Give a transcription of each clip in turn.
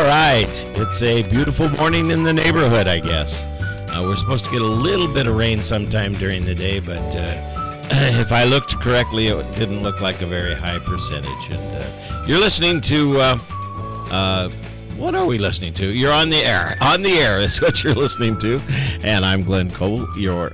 All right. It's a beautiful morning in the neighborhood, I guess. We're supposed to get a little bit of rain sometime during the day, but if I looked correctly, it didn't look like a very high percentage. And you're listening to, what are we listening to? You're on the air. On the air is what you're listening to. And I'm Glenn Cole, your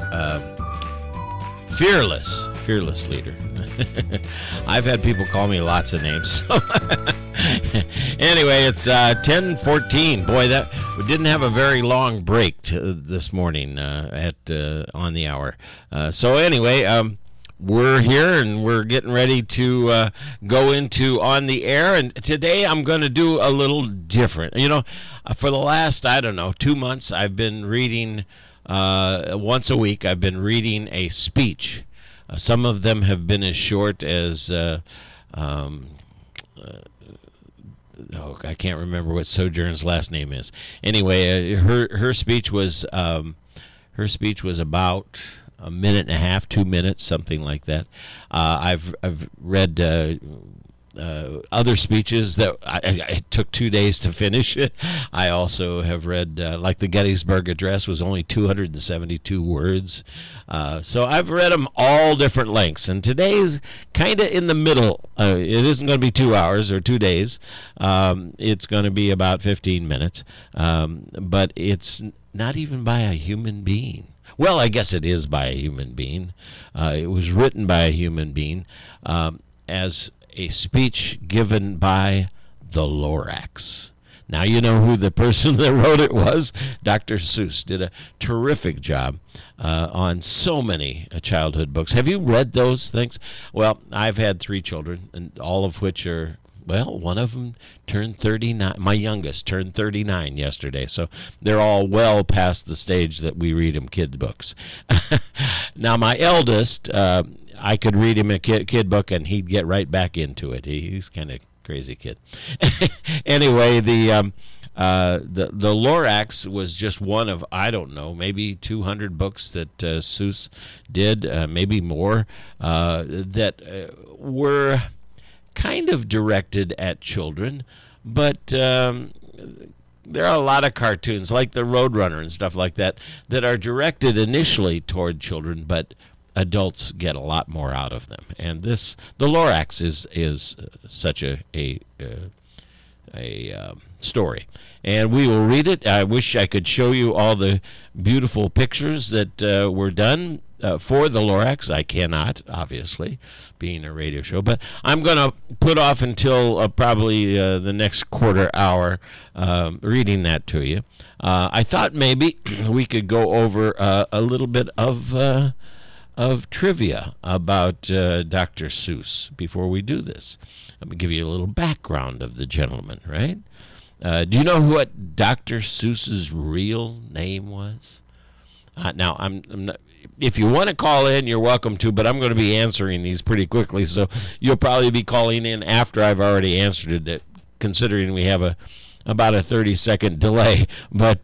fearless leader. I've had people call me lots of names. Anyway, it's 10:14. Boy, that we didn't have a very long break this morning at on the hour. So anyway, we're here and we're getting ready to go into On the Air. And today I'm going to do a little different. You know, for the last, 2 months, I've been reading once a week. I've been reading a speech. Some of them have been as short as I can't remember what Sojourn's last name is. Anyway, her speech was about a minute and a half, 2 minutes, something like that. I've read other speeches that it took 2 days to finish it. I also have read, like the Gettysburg Address was only 272 words. So I've read them all different lengths. And today's kind of in the middle. It isn't going to be 2 hours or 2 days. It's going to be about 15 minutes. But it's not even by a human being. Well, I guess it is by a human being. It was written by a human being as a speech given by the Lorax. Now you know who the person that wrote it was. Dr. Seuss did a terrific job on so many childhood books. Have you read those things? Well, I've had 3 children, and all of which are, well, one of them turned 39. My youngest turned 39 yesterday, so they're all well past the stage that we read them kid books. Now, my eldest, I could read him a kid book, and he'd get right back into it. He's kind of crazy kid. Anyway, the Lorax was just one of, I don't know, maybe 200 books that Seuss did, maybe more, that were kind of directed at children, but there are a lot of cartoons like the Roadrunner and stuff like that that are directed initially toward children, but adults get a lot more out of them. And the Lorax is such a story. And we will read it. I wish I could show you all the beautiful pictures that were done for the Lorax. I cannot, obviously, being a radio show. But I'm going to put off until probably the next quarter hour reading that to you. I thought maybe we could go over a little bit of trivia about Dr. Seuss before we do this. Let me give you a little background of the gentleman, right? Do you know what Dr. Seuss's real name was? Now, I'm not, if you want to call in, you're welcome to, but I'm going to be answering these pretty quickly, so you'll probably be calling in after I've already answered it, considering we have about a 30-second delay. But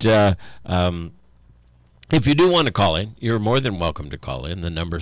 if you do want to call in, you're more than welcome to call in. The number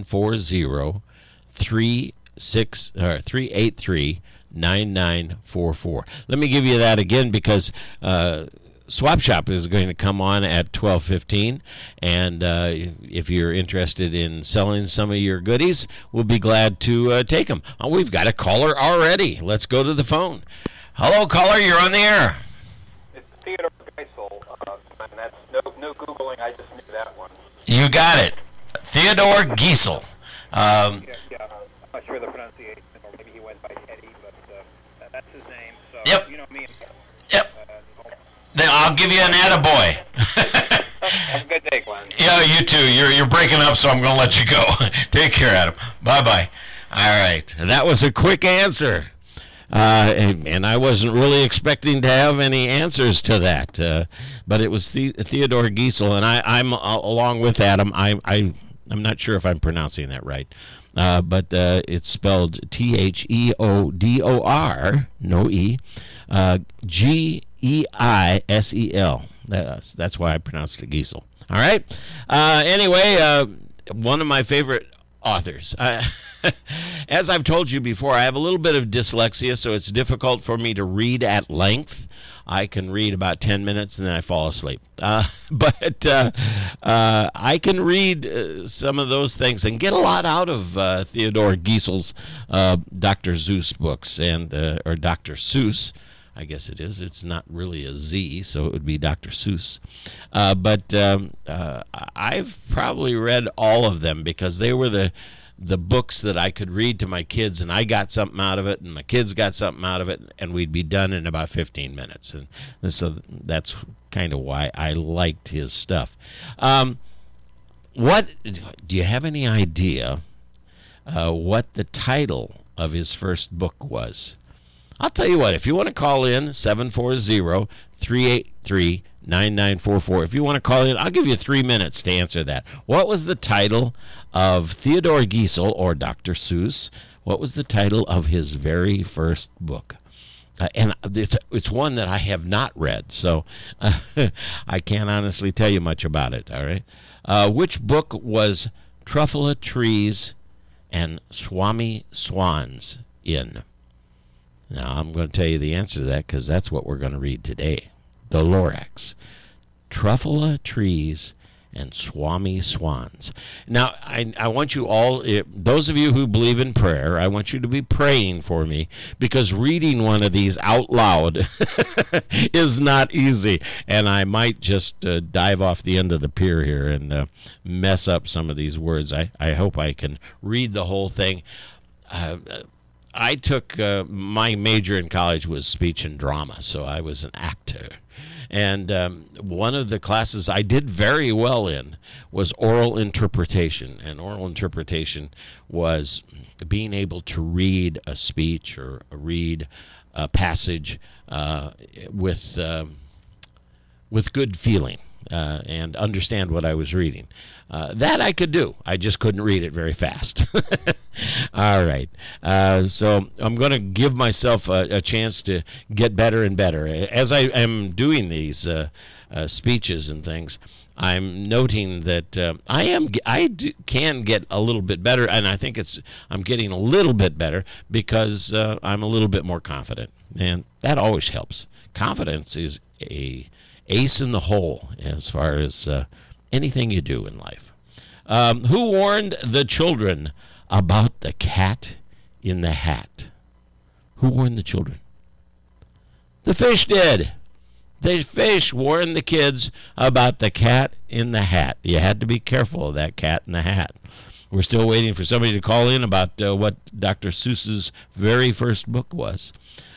740-383-9944. Let me give you that again because Swap Shop is going to come on at 12:15, and if you're interested in selling some of your goodies, we'll be glad to take them. We've got a caller already. Let's go to the phone. Hello, caller. You're on the air. It's Theodore Geisel, and that's no Googling. I just knew that one. You got it. Theodore Geisel. I'm not sure the pronunciation, or maybe he went by Teddy, but that's his name. So, Yep. You know me. Yep. Then I'll give you an attaboy. Have a good day, Glenn. Yeah, you too. You're breaking up, so I'm going to let you go. Take care, Adam. Bye-bye. All right. That was a quick answer. And I wasn't really expecting to have any answers to that. But it was Theodore Geisel, and I'm along with Adam. I'm not sure if I'm pronouncing that right. But it's spelled Theodor, no E, Geisel. That's why I pronounced it Geisel. All right. Anyway, one of my favorite authors. As I've told you before, I have a little bit of dyslexia, so it's difficult for me to read at length. I can read about 10 minutes and then I fall asleep. But I can read some of those things and get a lot out of Theodore Giesel's Dr. Seuss books, and or Dr. Seuss, I guess it is. It's not really a Z, so it would be Dr. Seuss. But I've probably read all of them because they were the books that I could read to my kids, and I got something out of it, and my kids got something out of it, and we'd be done in about 15 minutes. And so that's kind of why I liked his stuff. What do you have any idea what the title of his first book was? I'll tell you what, if you want to call in, 740-383-9944. If you want to call in, I'll give you 3 minutes to answer that. What was the title of Theodore Giesel, or Dr. Seuss? What was the title of his very first book? And it's one that I have not read, so I can't honestly tell you much about it, all right? Which book was Truffula Trees and Swami Swans in? Now, I'm going to tell you the answer to that because that's what we're going to read today. The Lorax. Truffula Trees and Swami Swans. Now, I want you all, those of you who believe in prayer, I want you to be praying for me, because reading one of these out loud is not easy, and I might just dive off the end of the pier here and mess up some of these words. I hope I can read the whole thing. I took my major in college was speech and drama, so I was an actor. And one of the classes I did very well in was oral interpretation. And oral interpretation was being able to read a speech or read a passage with good feeling. And understand what I was reading. That I could do. I just couldn't read it very fast. All right. So I'm going to give myself a chance to get better and better. As I am doing these speeches and things, I'm noting that I can get a little bit better, and I think I'm getting a little bit better because I'm a little bit more confident, and that always helps. Confidence is a ace in the hole as far as anything you do in life. Who warned the children about the cat in the hat? Who warned the children? The fish did. The fish warned the kids about the cat in the hat. You had to be careful of that cat in the hat. We're still waiting for somebody to call in about what Dr. Seuss's very first book was.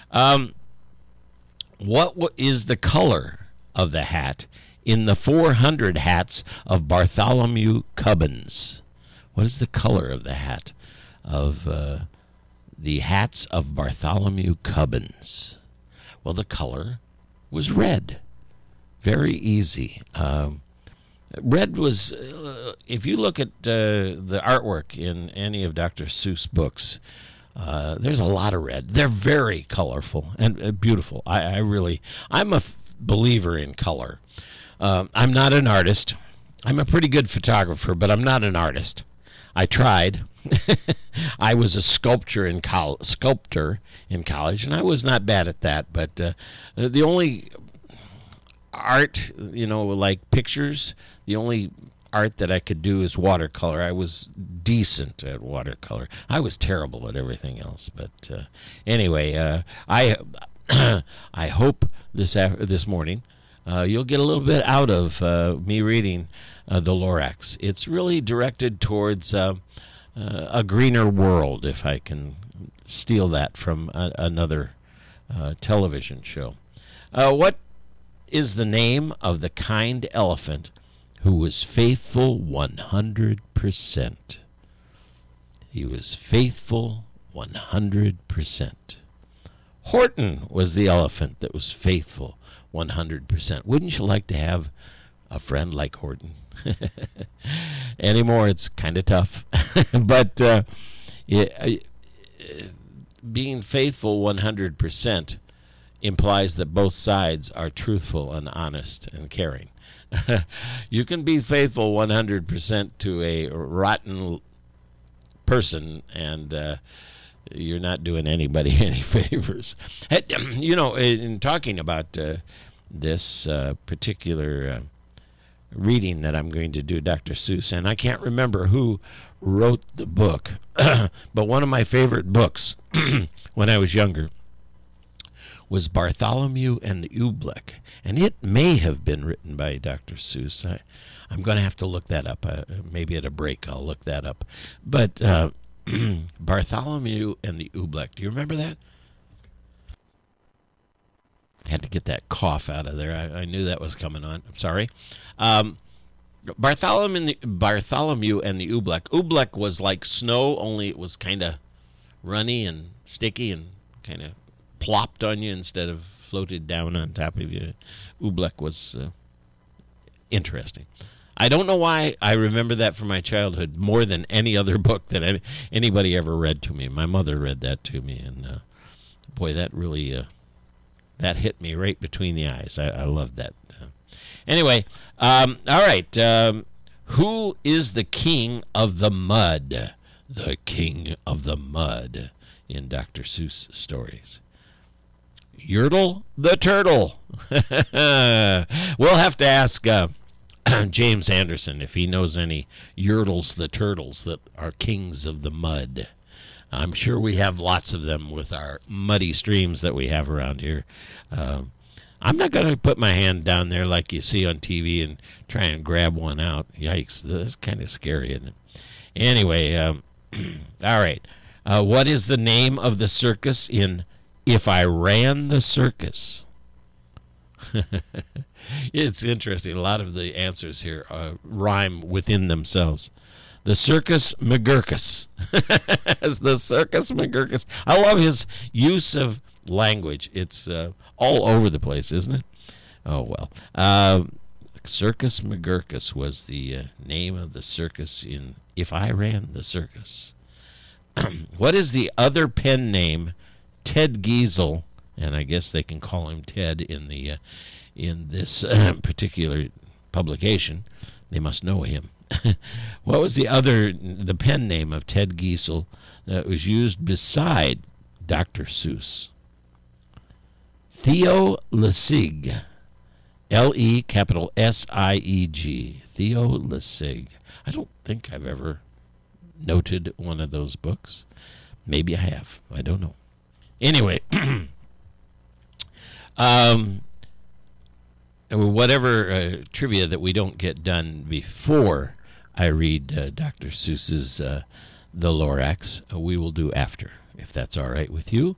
What is the color of the hat in the 400 hats of Bartholomew Cubbins? What is the color of the hat of the hats of Bartholomew Cubbins? Well, the color was red. Very easy. Red was, if you look at the artwork in any of Dr. Seuss books, there's a lot of red. They're very colorful and beautiful. I'm a believer in color. I'm not an artist. I'm a pretty good photographer, but I'm not an artist. I tried. I was a sculptor in college, and I was not bad at that. But the only art, like pictures, the only art that I could do is watercolor. I was decent at watercolor. I was terrible at everything else. But anyway, I hope this morning you'll get a little bit out of me reading The Lorax. It's really directed towards a greener world, if I can steal that from another television show. What is the name of the kind elephant who was faithful 100%? He was faithful 100%. Horton was the elephant that was faithful 100%. Wouldn't you like to have a friend like Horton? Anymore, it's kind of tough. But being faithful 100% implies that both sides are truthful and honest and caring. You can be faithful 100% to a rotten person and you're not doing anybody any favors. In talking about this particular reading that I'm going to do, Dr. Seuss, and I can't remember who wrote the book, but one of my favorite books when I was younger was Bartholomew and the Oobleck, and it may have been written by Dr. Seuss. I'm going to have to look that up. Maybe at a break I'll look that up. But Bartholomew and the Oobleck, do you remember that? Had to get that cough out of there. I knew that was coming on. I'm sorry. Bartholomew and the Oobleck. Oobleck was like snow, only it was kind of runny and sticky and kind of plopped on you instead of floated down on top of you. Oobleck was interesting. I don't know why I remember that from my childhood more than any other book that anybody ever read to me. My mother read that to me, and boy, that really that hit me right between the eyes. I loved that. Anyway, all right. Who is the king of the mud? The king of the mud in Dr. Seuss stories. Yertle the turtle. We'll have to ask James Anderson if he knows any Yertles the turtles that are kings of the mud. I'm sure we have lots of them with our muddy streams that we have around here. I'm not going to put my hand down there like you see on TV and try and grab one out. Yikes, that's kind of scary, isn't it? Anyway, all right. What is the name of the circus in If I Ran the Circus? It's interesting. A lot of the answers here rhyme within themselves. The Circus McGurkus. The Circus McGurkus. I love his use of language. It's all over the place, isn't it? Oh, well. Circus McGurkus was the name of the circus in If I Ran the Circus. What is the other pen name Ted Giesel, and I guess they can call him Ted in this particular publication. They must know him. What was the pen name of Ted Giesel that was used beside Dr. Seuss? Theo Lessig. L-E capital S-I-E-G. Theo Lessig. I don't think I've ever noted one of those books. Maybe I have. I don't know. Anyway, whatever trivia that we don't get done before I read Dr. Seuss's The Lorax, we will do after, if that's all right with you.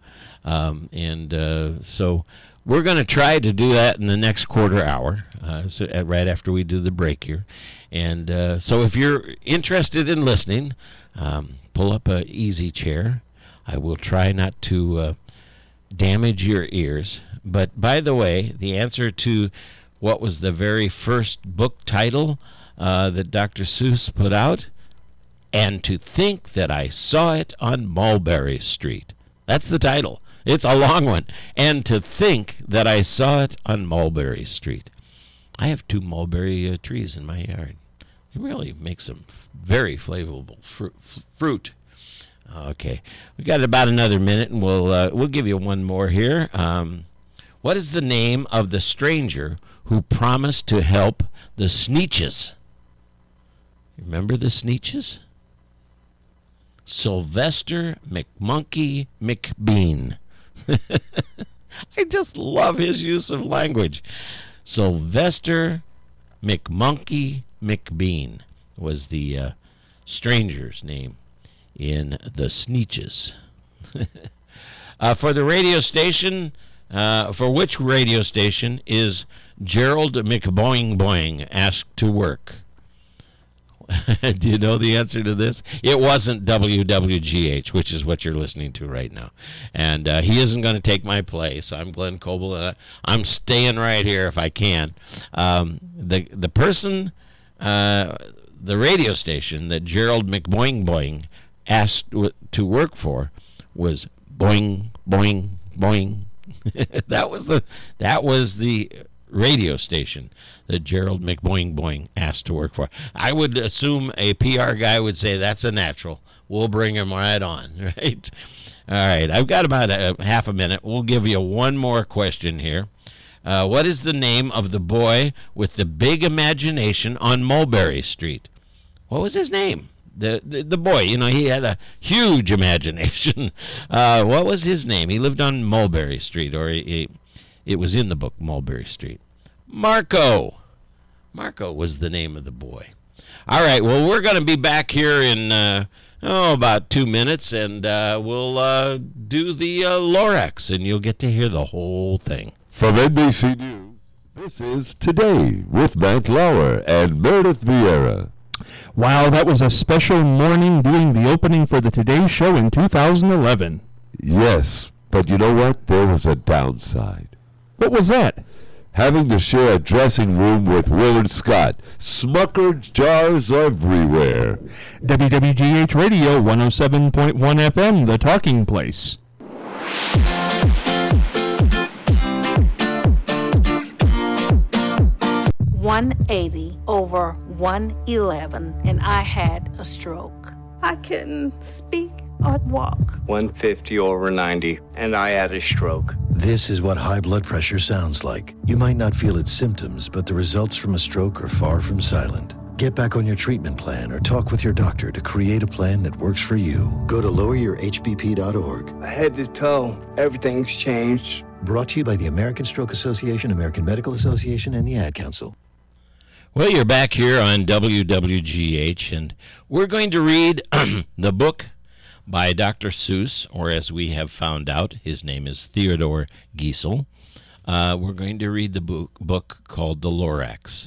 So we're going to try to do that in the next quarter hour, right after we do the break here. And so if you're interested in listening, pull up an easy chair. I will try not to damage your ears. But by the way, the answer to what was the very first book title that Dr. Seuss put out, And to Think That I Saw It on Mulberry Street. That's the title. It's a long one. And to Think That I Saw It on Mulberry Street. I have 2 mulberry trees in my yard. It really makes some very flavorful fruit. Okay, we got about another minute, and we'll give you one more here. What is the name of the stranger who promised to help the Sneetches? Remember the Sneetches? Sylvester McMonkey McBean. I just love his use of language. Sylvester McMonkey McBean was the stranger's name in the Sneetches. For the radio station, for which radio station is Gerald McBoing Boing asked to work? Do you know the answer to this? It wasn't WWGH, which is what you're listening to right now. And he isn't going to take my place. I'm Glenn Coble, and I'm staying right here if I can. The person, the radio station that Gerald McBoing Boing asked to work for was Boing Boing Boing. That was the radio station that Gerald McBoing Boing asked to work for. I would assume a PR guy would say that's a natural. We'll bring him right on, right? All right, I've got about half a minute. We'll give you one more question here. What is the name of the boy with the big imagination on Mulberry Street? What was his name? The boy, he had a huge imagination. What was his name? He lived on Mulberry Street, or it was in the book, Mulberry Street. Marco. Marco was the name of the boy. All right, well, we're going to be back here in about 2 minutes, and we'll do the Lorax, and you'll get to hear the whole thing. From NBC News, this is Today with Matt Lauer and Meredith Vieira. Wow, that was a special morning doing the opening for the Today Show in 2011. Yes, but you know what? There was a downside. What was that? Having to share a dressing room with Willard Scott. Smucker jars everywhere. WWGH Radio 107.1 FM, The Talking Place. 180 over 111, and I had a stroke. I couldn't speak or walk. 150 over 90, and I had a stroke. This is what high blood pressure sounds like. You might not feel its symptoms, but the results from a stroke are far from silent. Get back on your treatment plan or talk with your doctor to create a plan that works for you. Go to loweryourhbp.org. Head to toe, everything's changed. Brought to you by the American Stroke Association, American Medical Association, and the Ad Council. Well, you're back here on WWGH, and we're going to read the book by Dr. Seuss, or as we have found out, his name is Theodore Geisel. We're going to read the book called The Lorax.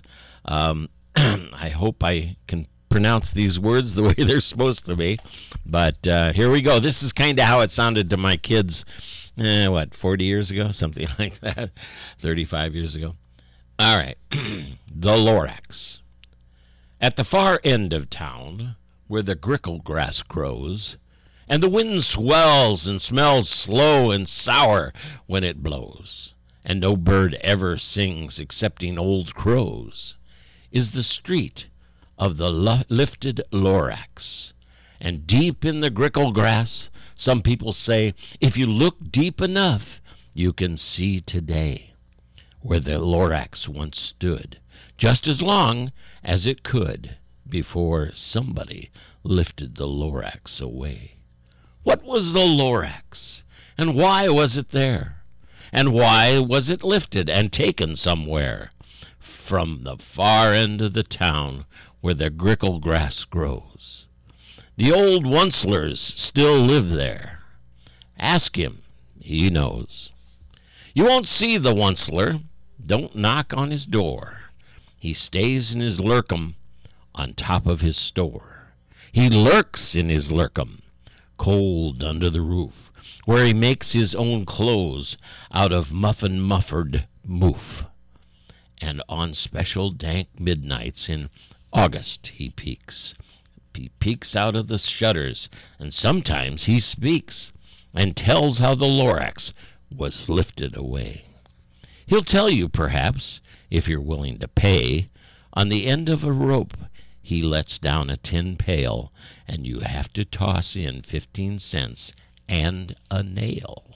I hope I can pronounce these words the way they're supposed to be, but here we go. This is kind of how it sounded to my kids, 40 years ago? Something like that, 35 years ago. All right, The Lorax. At the far end of town, where the grickle grass grows, and the wind swells and smells slow and sour when it blows, and no bird ever sings excepting old crows, is the street of the lifted Lorax. And deep in the grickle grass, some people say, if you look deep enough, you can see today where the Lorax once stood, just as long as it could before somebody lifted the Lorax away. What was the Lorax, and why was it there? And why was it lifted and taken somewhere? From the far end of the town where the grickle grass grows. The old Oncelers still live there. Ask him, he knows. You won't see the Onceler. Don't knock on his door. He stays in his lurkum on top of his store. He lurks in his lurkum, cold under the roof, where he makes his own clothes out of muffin-muffered moof. And on special dank midnights in August he peeks. He peeks out of the shutters, and sometimes he speaks and tells how the Lorax was lifted away. He'll tell you, perhaps, if you're willing to pay, on the end of a rope he lets down a tin pail, and you have to toss in 15 cents and a nail.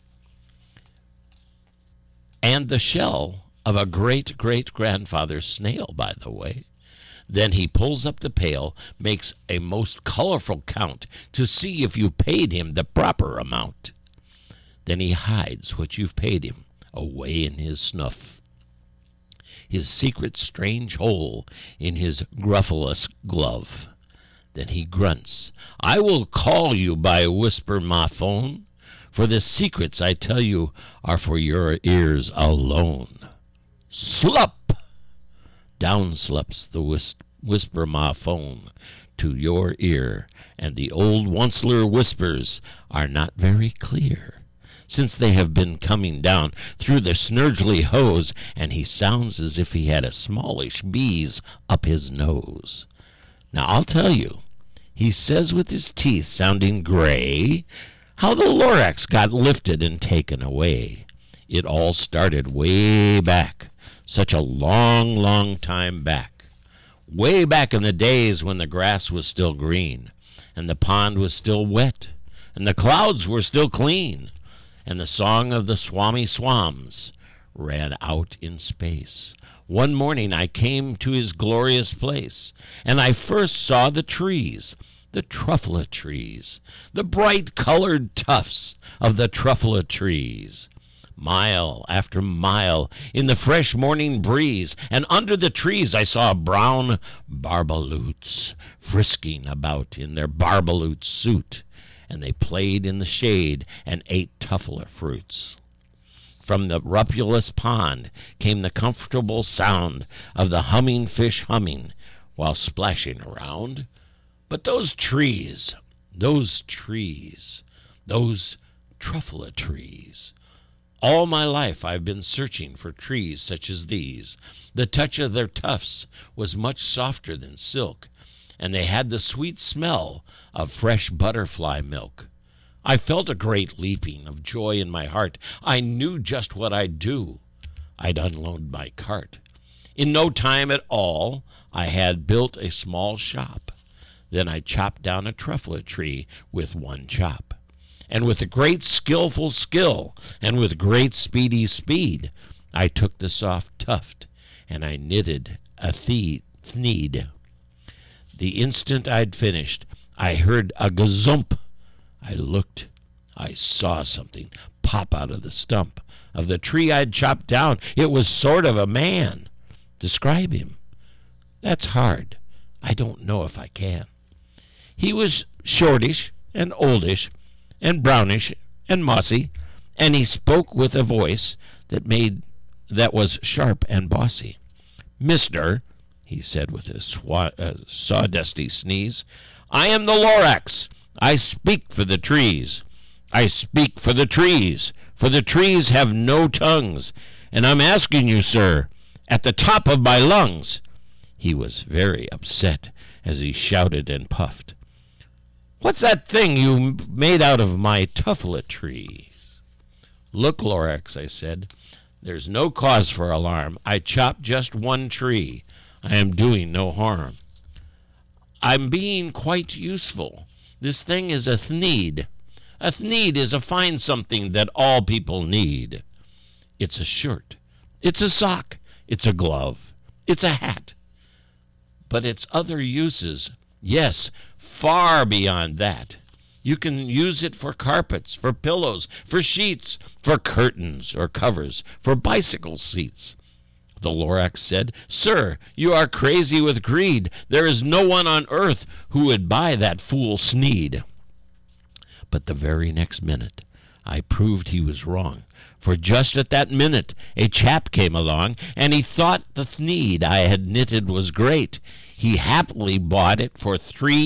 And the shell of a great-great-grandfather's snail, by the way. Then he pulls up the pail, makes a most colorful count to see if you paid him the proper amount. Then he hides what you've paid him away in his snuff, his secret strange hole in his gruffulous glove. Then he grunts, I will call you by whisper my phone, for the secrets I tell you are for your ears alone. Slup! Down slups the whisper my phone to your ear, and the old Onceler whispers are not very clear, since they have been coming down through the snurgly hose, and he sounds as if he had a smallish bees up his nose. Now I'll tell you, he says with his teeth sounding gray, how the Lorax got lifted and taken away. It all started way back such a long, long time back. Way back in the days when the grass was still green, and the pond was still wet, and the clouds were still clean, and the song of the Swami Swams ran out in space. One morning I came to his glorious place, and I first saw the trees, the truffula trees, the bright-colored tufts of the truffula trees. Mile after mile in the fresh morning breeze, and under the trees I saw brown barbaloots frisking about in their barbaloot suit, and they played in the shade and ate tuffula fruits. From the rupulous pond came the comfortable sound of the humming fish humming while splashing around. But those trees, those truffula trees, all my life I've been searching for trees such as these. The touch of their tufts was much softer than silk, and they had the sweet smell of fresh butterfly milk. I felt a great leaping of joy in my heart. I knew just what I'd do. I'd unload my cart. In no time at all, I had built a small shop. Then I chopped down a truffula tree with one chop. And with a great skillful skill, and with great speedy speed, I took the soft tuft, and I knitted a thneed. The instant I'd finished, I heard a gazump. I looked. I saw something pop out of the stump of the tree I'd chopped down. It was sort of a man. Describe him. That's hard. I don't know if I can. He was shortish and oldish and brownish and mossy, and he spoke with a voice that was sharp and bossy. "Mister," he said with a sawdusty sneeze, "I am the Lorax. I speak for the trees. I speak for the trees have no tongues, and I'm asking you, sir, at the top of my lungs." He was very upset as he shouted and puffed. "What's that thing you made out of my tuffula trees?" "Look, Lorax," I said, "there's no cause for alarm. I chopped just one tree. I am doing no harm. I'm being quite useful. This thing is a thneed. A thneed is a fine something that all people need. It's a shirt. It's a sock. It's a glove. It's a hat. But its other uses, yes, far beyond that. You can use it for carpets, for pillows, for sheets, for curtains or covers, for bicycle seats." The Lorax said, "Sir, you are crazy with greed. There is no one on earth who would buy that fool sneed." But the very next minute, I proved he was wrong. For just at that minute, a chap came along, and he thought the thneed I had knitted was great. He happily bought it for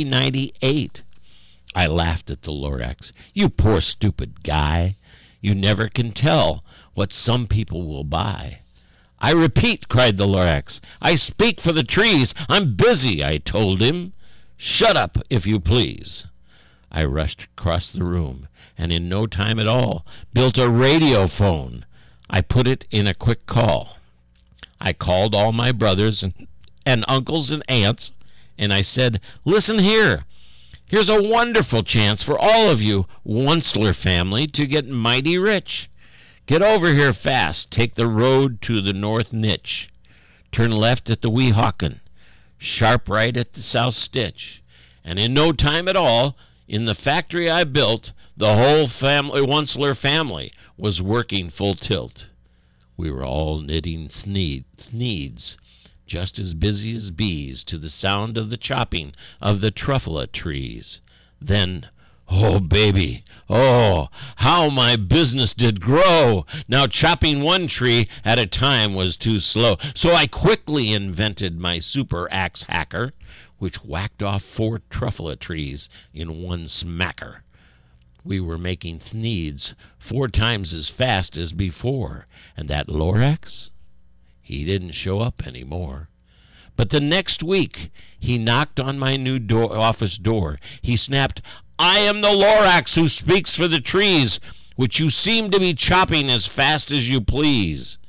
$3.98. I laughed at the Lorax. "You poor stupid guy. You never can tell what some people will buy." "I repeat," cried the Lorax, "I speak for the trees. I'm busy," I told him. "Shut up, if you please." I rushed across the room, and in no time at all built a radio phone. I put it in a quick call. I called all my brothers and uncles and aunts, and I said, "Listen here. Here's a wonderful chance for all of you Onceler family to get mighty rich. Get over here fast. Take the road to the North Nitch. Turn left at the Weehawken. Sharp right at the South Stitch. And in no time at all, in the factory I built, the whole Onceler family was working full tilt. We were all knitting thneeds, just as busy as bees, to the sound of the chopping of the truffula trees. Then, oh, baby, oh, how my business did grow! Now chopping one tree at a time was too slow, so I quickly invented my super axe hacker, which whacked off 4 truffula trees in one smacker. We were making thneeds 4 times as fast as before, and that Lorax, he didn't show up anymore. But the next week, he knocked on my new office door. He snapped, "I am the Lorax who speaks for the trees, which you seem to be chopping as fast as you please.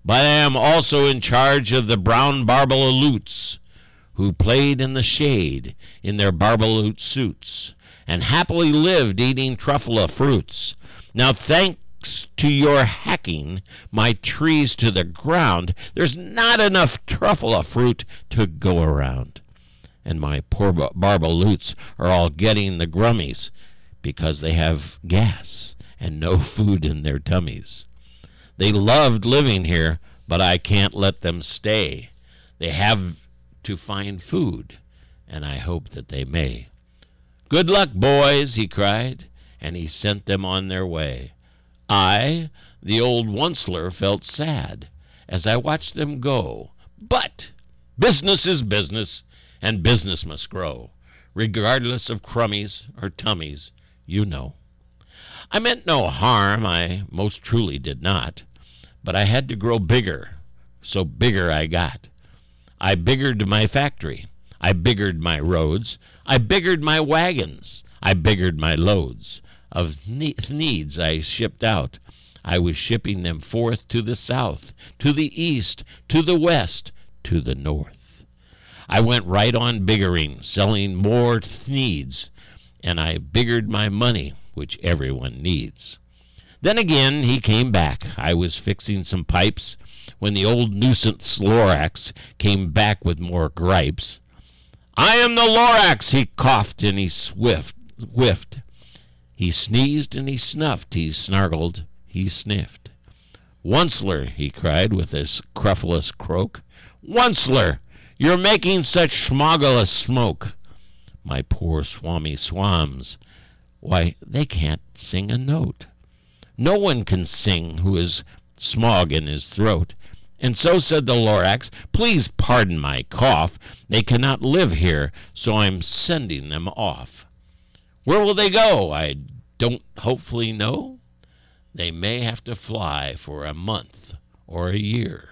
but I am also in charge of the brown Barbaloots, who played in the shade in their Barbaloot suits, and happily lived eating truffula fruits. Now, thanks to your hacking my trees to the ground, there's not enough truffula fruit to go around. And my poor Barbaloots are all getting the grummies because they have gas and no food in their tummies. They loved living here, but I can't let them stay. They have to find food, and I hope that they may. Good luck, boys, he cried, and he sent them on their way. I, the old Onceler, felt sad as I watched them go. But business is business, and business must grow, regardless of crummies or tummies, you know. I meant no harm, I most truly did not, but I had to grow bigger, so bigger I got. I biggered my factory, I biggered my roads, I biggered my wagons, I biggered my loads. Of needs I shipped out, I was shipping them forth to the south, to the east, to the west, to the north. I went right on biggering, selling more needs, and I biggered my money, which everyone needs. Then again he came back. I was fixing some pipes when the old nuisance Lorax came back with more gripes. I am the Lorax, he coughed and he whiffed. He sneezed and he snuffed, he snargled, he sniffed. Onceler, he cried with his cruffless croak. Onceler, you're making such smogulous smoke. My poor swami swams, why, they can't sing a note. No one can sing who has smog in his throat. And so said the Lorax, please pardon my cough. They cannot live here, so I'm sending them off. Where will they go? I don't hopefully know. They may have to fly for a month or a year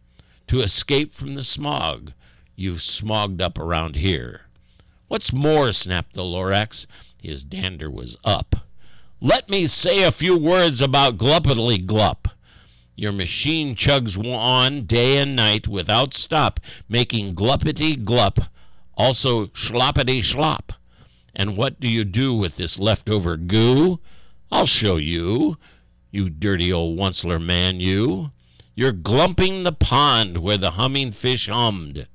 to escape from the smog you've smogged up around here. What's more, snapped the Lorax, his dander was up, let me say a few words about Gluppity Glup. Your machine chugs on day and night without stop, making Gluppity Glup, also Schloppity Schlop. And what do you do with this leftover goo? I'll show you, you dirty old Onceler man, you. You're glumping the pond where the humming fish hummed.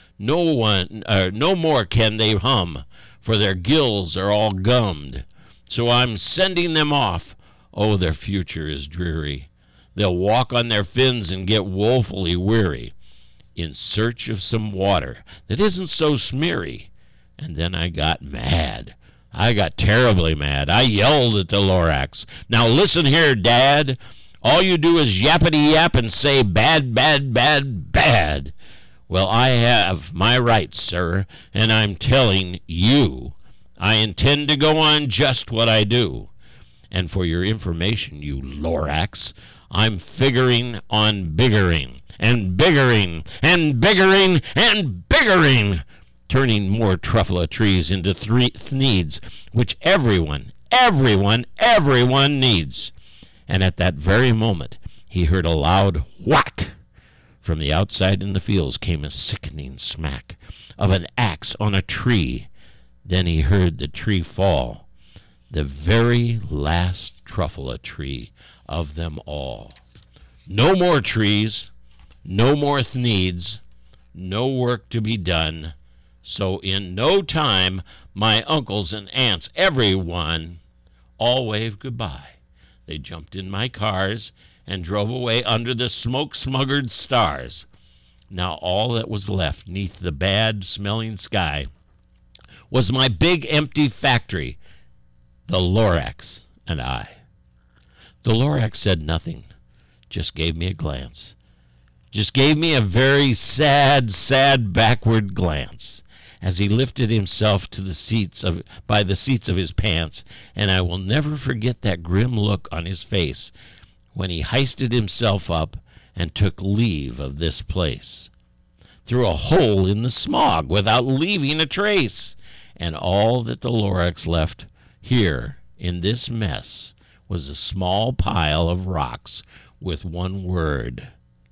No more can they hum, for their gills are all gummed. So I'm sending them off. Oh, their future is dreary. They'll walk on their fins and get woefully weary, in search of some water that isn't so smeary. And then I got mad. I got terribly mad. I yelled at the Lorax. Now listen here, Dad. All you do is yappity yap and say bad, bad, bad, bad. Well, I have my rights, sir, and I'm telling you, I intend to go on just what I do. And for your information, you Lorax, I'm figuring on biggering, and biggering, and biggering, and biggering, turning more truffula trees into needs, which everyone needs. And at that very moment, he heard a loud whack. From the outside in the fields came a sickening smack of an axe on a tree. Then he heard the tree fall, the very last truffula tree of them all. No more trees, no more needs, no work to be done. So in no time, my uncles and aunts, everyone, all waved goodbye. They jumped in my cars and drove away under the smoke-smuggered stars. Now all that was left neath the bad-smelling sky was my big empty factory, the Lorax and I. The Lorax said nothing, just gave me a glance. Just gave me a very sad, sad backward glance as he lifted himself to the seats by the seats of his pants, and I will never forget that grim look on his face when he hoisted himself up and took leave of this place, through a hole in the smog without leaving a trace. And all that the Lorax left here in this mess was a small pile of rocks with one word,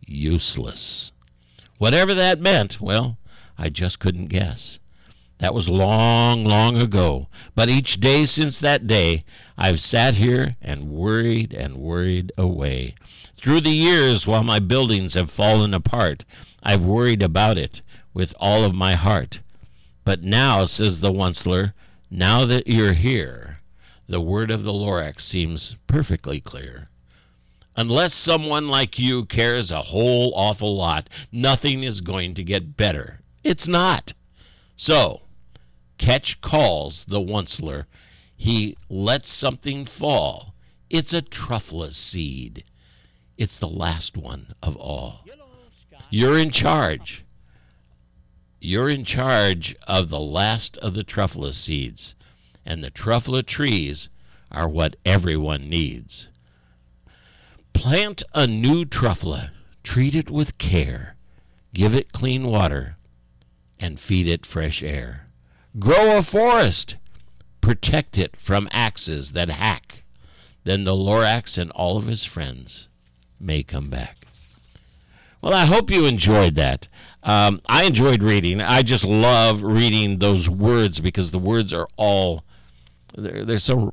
useless. Whatever that meant, well, I just couldn't guess. That was long, long ago. But each day since that day, I've sat here and worried away. Through the years, while my buildings have fallen apart, I've worried about it with all of my heart. But now, says the Onceler, now that you're here, the word of the Lorax seems perfectly clear. Unless someone like you cares a whole awful lot, nothing is going to get better. It's not. So, Ketch calls the Onceler. He lets something fall. It's a truffle seed. It's the last one of all. You're in charge. You're in charge of the last of the truffle seeds. And the truffle trees are what everyone needs. Plant a new truffle. Treat it with care. Give it clean water. And feed it fresh air. Grow a forest. Protect it from axes that hack. Then the Lorax and all of his friends may come back. Well, I hope you enjoyed that. I enjoyed reading. I just love reading those words because the words are all, they're so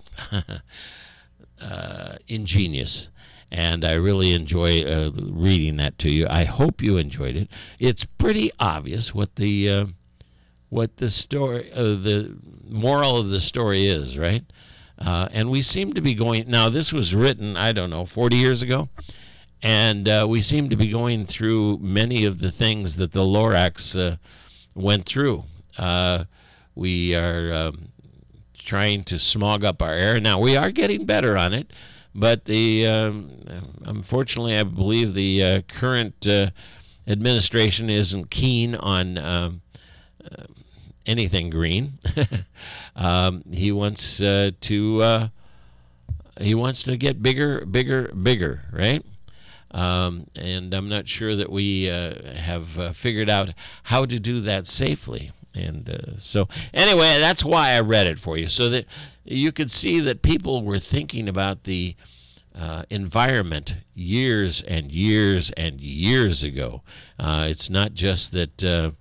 ingenious. And I really enjoy reading that to you. I hope you enjoyed it. It's pretty obvious what the story, the moral of the story is, right? And we seem to be going, now this was written, 40 years ago, and we seem to be going through many of the things that the Lorax went through. We are trying to smog up our air. Now, we are getting better on it, but unfortunately, I believe the current administration isn't keen on anything green. He wants to get bigger, right? And I'm not sure that we have figured out how to do that safely. And so anyway, that's why I read it for you, so that you could see that people were thinking about the environment years and years and years ago. It's not just that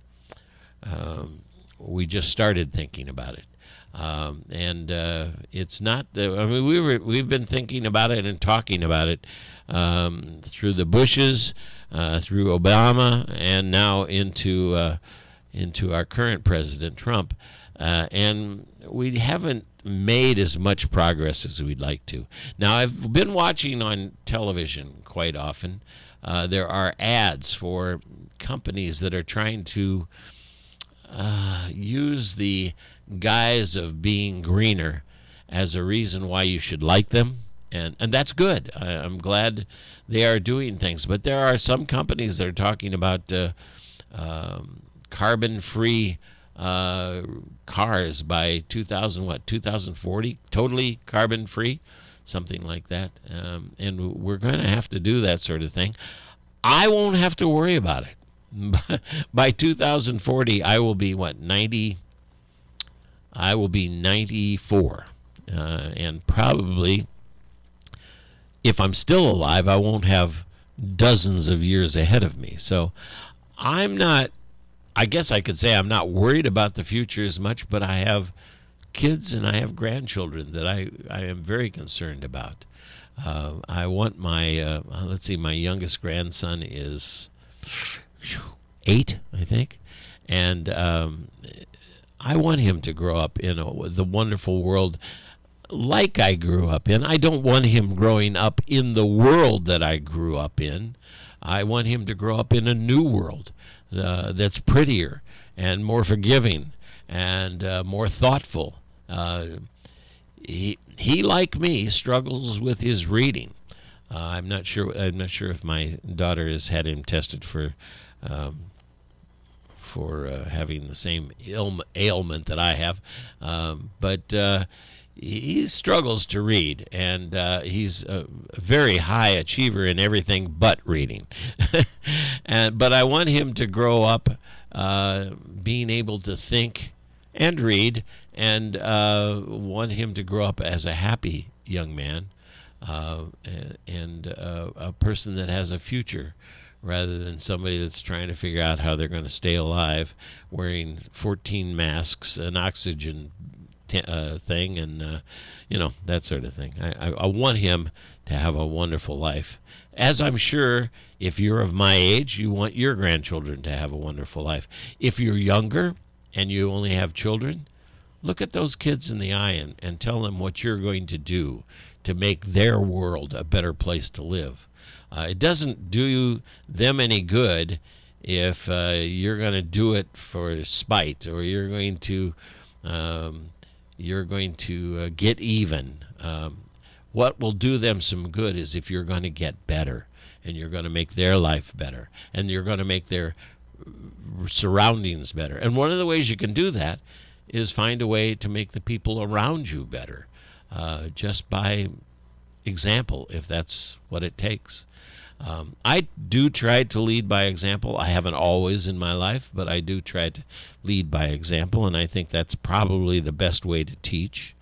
we just started thinking about it. It's not we've been thinking about it and talking about it through the Bushes, through Obama, and now into our current President Trump, and we haven't made as much progress as we'd like to. Now, I've been watching on television quite often. There are ads for companies that are trying to use the guise of being greener as a reason why you should like them, and that's good. I'm glad they are doing things, but there are some companies that are talking about carbon-free cars by 2040, totally carbon-free, something like that. And we're going to have to do that sort of thing. I won't have to worry about it. By 2040, I will be 90. I will be 94, and probably, if I'm still alive, I won't have dozens of years ahead of me. So I'm not, I guess I could say I'm not worried about the future as much, but I have kids and I have grandchildren that I am very concerned about. I want my, my youngest grandson is 8, I think, and I want him to grow up in the wonderful world like I grew up in. I don't want him growing up in the world that I grew up in. I want him to grow up in a new world that's prettier and more forgiving and more thoughtful. He, like me, struggles with his reading. I'm not sure if my daughter has had him tested for having the same ailment that I have, but he struggles to read, and he's a very high achiever in everything but reading. But I want him to grow up being able to think and read, and want him to grow up as a happy young man, and a person that has a future rather than somebody that's trying to figure out how they're going to stay alive, wearing 14 masks, an oxygen thing, and that sort of thing. I want him to have a wonderful life, as I'm sure if you're of my age, you want your grandchildren to have a wonderful life. If you're younger and you only have children, look at those kids in the eye and tell them what you're going to do to make their world a better place to live. It doesn't do them any good if you're going to do it for spite, or you're going to get even. What will do them some good is if you're going to get better, and you're going to make their life better, and you're going to make their surroundings better. And one of the ways you can do that is find a way to make the people around you better, just by example, if that's what it takes. I do try to lead by example. I haven't always in my life, but I do try to lead by example, and I think that's probably the best way to teach.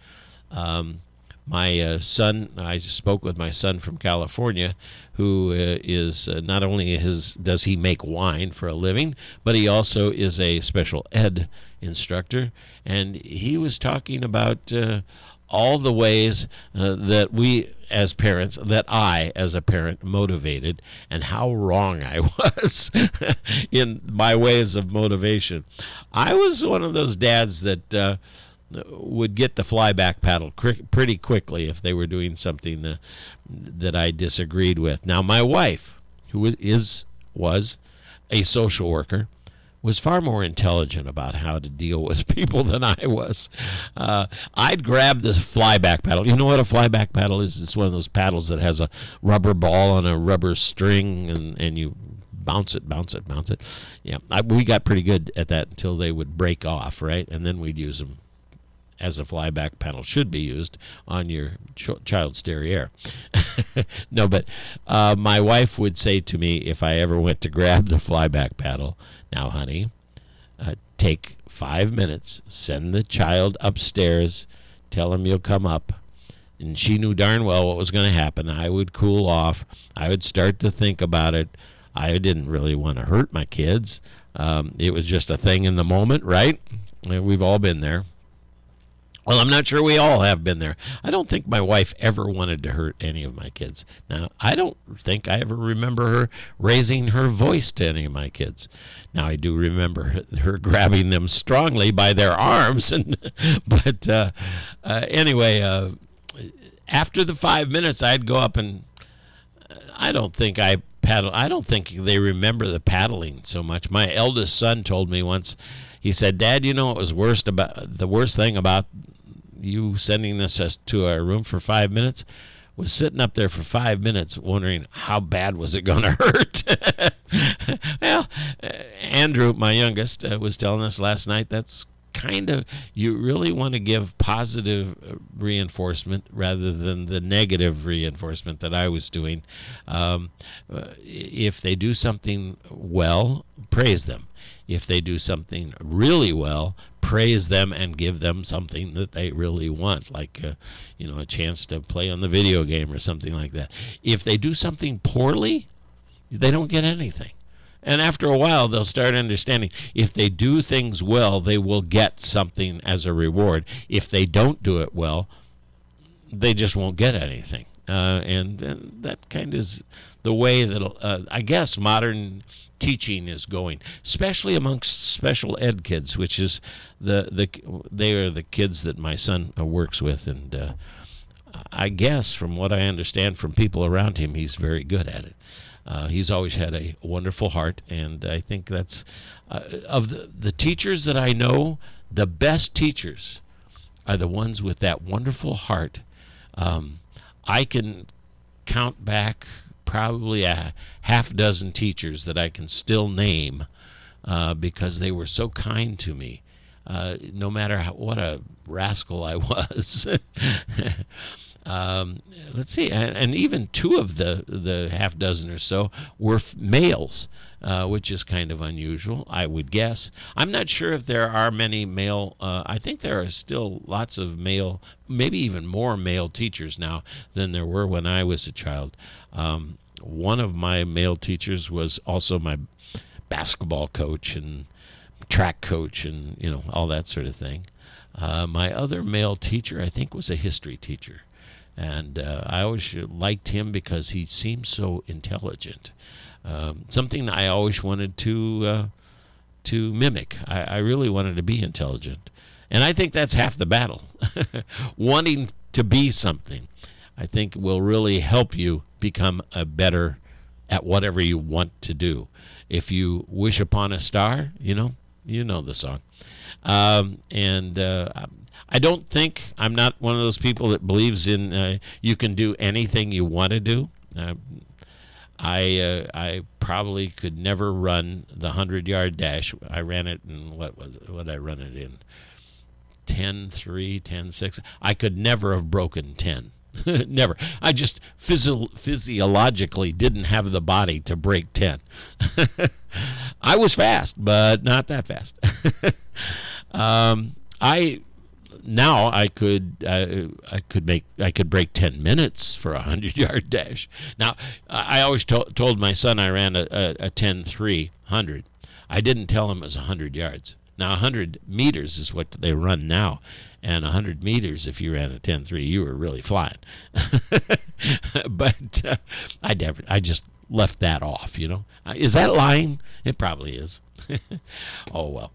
My son, I just spoke with my son from California, who is not only does he make wine for a living, but he also is a special ed instructor, and he was talking about all the ways that we as parents, that I as a parent motivated, and how wrong I was in my ways of motivation. I was one of those dads that would get the flyback paddle pretty quickly if they were doing something that I disagreed with. Now, my wife, who was a social worker, was far more intelligent about how to deal with people than I was. I'd grab the flyback paddle. You know what a flyback paddle is? It's one of those paddles that has a rubber ball on a rubber string, and you bounce it. Yeah, we got pretty good at that until they would break off, right? And then we'd use them as a flyback paddle should be used on your child's derriere. No, but my wife would say to me if I ever went to grab the flyback paddle, "Now, honey, take 5 minutes, send the child upstairs, tell him you'll come up." And she knew darn well what was going to happen. I would cool off. I would start to think about it. I didn't really want to hurt my kids. It was just a thing in the moment, right? We've all been there. Well, I'm not sure we all have been there. I don't think my wife ever wanted to hurt any of my kids. Now, I don't think I ever remember her raising her voice to any of my kids. Now, I do remember her grabbing them strongly by their arms. But anyway, after the 5 minutes, I'd go up and I don't think they remember the paddling so much. My eldest son told me once, he said, "Dad, you know what was the worst thing about you sending us to our room for 5 minutes was sitting up there for 5 minutes wondering how bad was it going to hurt." Well, Andrew, my youngest, was telling us last night that's kind of, you really want to give positive reinforcement rather than the negative reinforcement that I was doing. If they do something well, praise them. If they do something really well, praise them and give them something that they really want, like a chance to play on the video game or something like that. If they do something poorly, they don't get anything. And after a while, they'll start understanding if they do things well, they will get something as a reward. If they don't do it well, they just won't get anything. And that kind of is the way that I guess modern teaching is going, especially amongst special ed kids, which is they are the kids that my son works with, and I guess from what I understand from people around him, he's very good at it. He's always had a wonderful heart, and I think that's of the teachers that I know, the best teachers are the ones with that wonderful heart. I can count back probably a half dozen teachers that I can still name because they were so kind to me, no matter what a rascal I was. let's see, and even 2 of the half dozen or so were males, which is kind of unusual, I would guess. I'm not sure if there are many male. I think there are still lots of male, maybe even more male teachers now than there were when I was a child. One of my male teachers was also my basketball coach and track coach and, all that sort of thing. My other male teacher, I think, was a history teacher. And I always liked him because he seemed so intelligent. Something that I always wanted to mimic. I really wanted to be intelligent. And I think that's half the battle. Wanting to be something, I think, will really help you become a better at whatever you want to do. If you wish upon a star, you know the song. I don't think, I'm not one of those people that believes in you can do anything you want to do. I probably could never run the 100-yard dash. I ran it in, what did I run it in? 10:3, 10:6. I could never have broken 10. Never. I just physiologically didn't have the body to break 10. I was fast, but not that fast. I could break 10 minutes for a 100-yard dash. Now, I always told my son I ran a 10:3 100. I didn't tell him it was 100 yards. Now, 100 meters is what they run now. And 100 meters, if you ran a 10:3, you were really flying. But I just left that off, Is that lying? It probably is. Oh, well.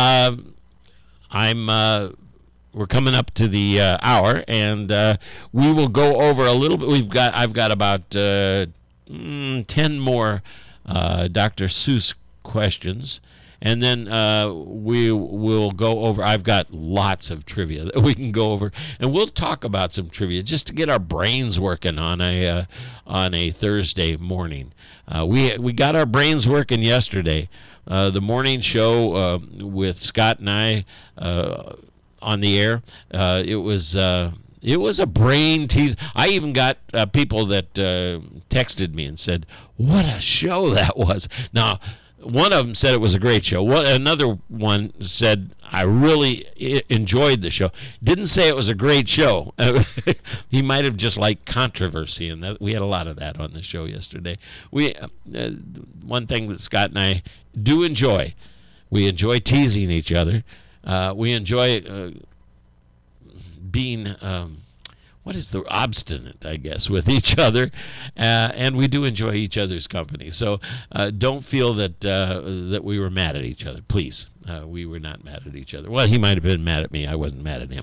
We're coming up to the hour, and we will go over a little bit. I've got about 10 more Dr. Seuss questions. And then we will go over. I've got lots of trivia that we can go over, and we'll talk about some trivia just to get our brains working on a Thursday morning. We got our brains working yesterday. The morning show with Scott and I on the air. It was a brain tease. I even got people that texted me and said, "What a show that was!" Now, one of them said it was a great show. Another one said, I really enjoyed the show. Didn't say it was a great show. He might have just liked controversy, and we had a lot of that on the show yesterday. One thing that Scott and I do enjoy, we enjoy teasing each other. We enjoy being... obstinate, I guess, with each other, and we do enjoy each other's company. So don't feel that we were mad at each other. Please, we were not mad at each other. Well, he might have been mad at me. I wasn't mad at him.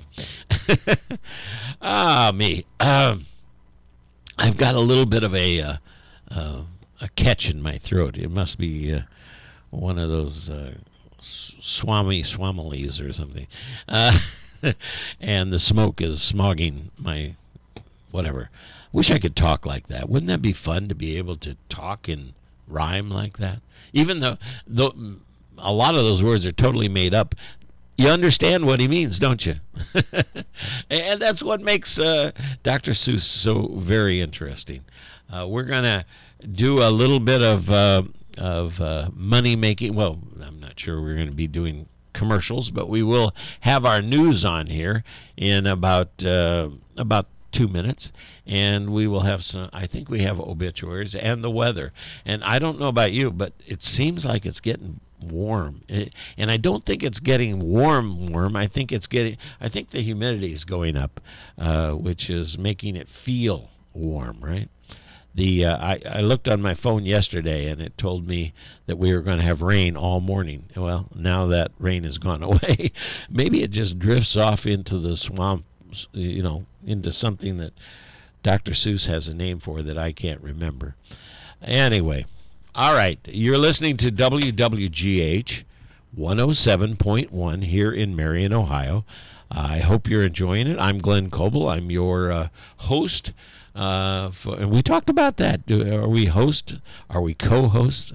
Me. I've got a little bit of a catch in my throat. It must be one of those swamilies or something. And the smoke is smogging my whatever. Wish I could talk like that. Wouldn't that be fun to be able to talk in rhyme like that? Even though a lot of those words are totally made up, you understand what he means, don't you? And that's what makes Dr. Seuss so very interesting. We're going to do a little bit of money making. Well, I'm not sure we're going to be doing commercials, but we will have our news on here in about 2 minutes, and we will have some. I think we have obituaries and the weather. And I don't know about you, but it seems like it's getting warm, and I don't think it's getting warm. I think the humidity is going up, which is making it feel warm, right? I looked on my phone yesterday, and it told me that we were going to have rain all morning. Well, now that rain has gone away. Maybe it just drifts off into the swamp, into something that Dr. Seuss has a name for that I can't remember. Anyway, all right. You're listening to WWGH 107.1 here in Marion, Ohio. I hope you're enjoying it. I'm Glenn Coble. I'm your host. And we talked about that. Are we host? Are we co-host?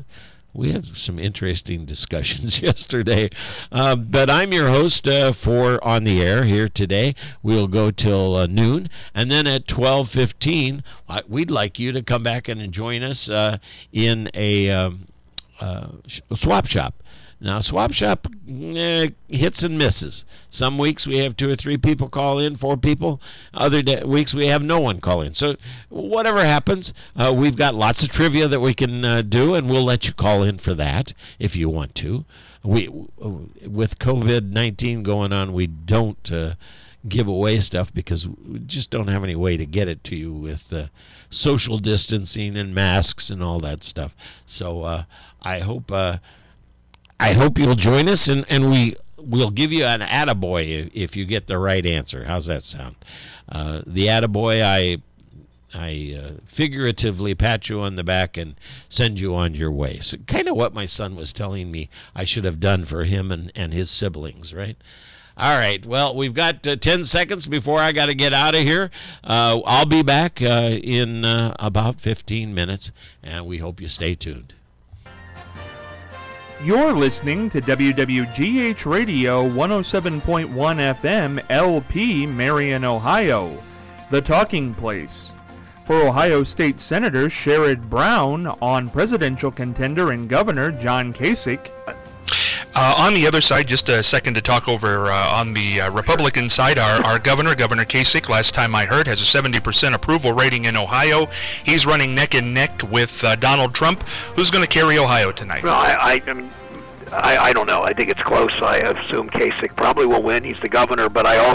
We had some interesting discussions yesterday. But I'm your host for On the Air here today. We'll go till noon. And then at 12:15, we'd like you to come back and join us in a swap shop. Now, swap shop hits and misses. Some weeks we have 2 or 3 people call in, 4 people. Other weeks we have no one call in. So whatever happens, we've got lots of trivia that we can do, and we'll let you call in for that if you want to. With COVID-19 going on, we don't give away stuff because we just don't have any way to get it to you with social distancing and masks and all that stuff. So I hope you'll join us, and we'll give you an attaboy if you get the right answer. How's that sound? The attaboy, I figuratively pat you on the back and send you on your way. So kind of what my son was telling me I should have done for him and his siblings, right? All right, well, we've got 10 seconds before I got to get out of here. I'll be back in about 15 minutes, and we hope you stay tuned. You're listening to WWGH Radio 107.1 FM LP, Marion, Ohio, the talking place. For Ohio State Senator Sherrod Brown on presidential contender and Governor John Kasich. On the other side, just a second to talk over on the Republican side, our Governor Kasich, last time I heard, has a 70% approval rating in Ohio. He's running neck and neck with Donald Trump. Who's going to carry Ohio tonight? Well, I don't know. I think it's close. I assume Kasich probably will win. He's the governor, but I